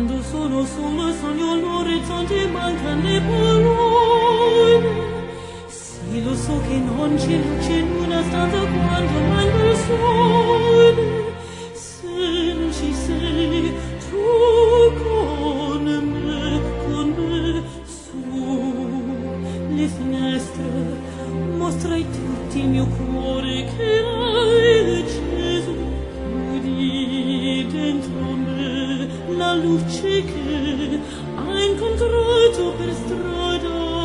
Sono solo sogno l'orizzonte, mancano le parole. Sì, lo so che non c'è luce in una stanza quando manca il sole. Se non ci sei tu con me, su le finestre mostrai tutti il mio cuore che hai acceso. Chiudi dentro me la luce che ha incontrato per strada.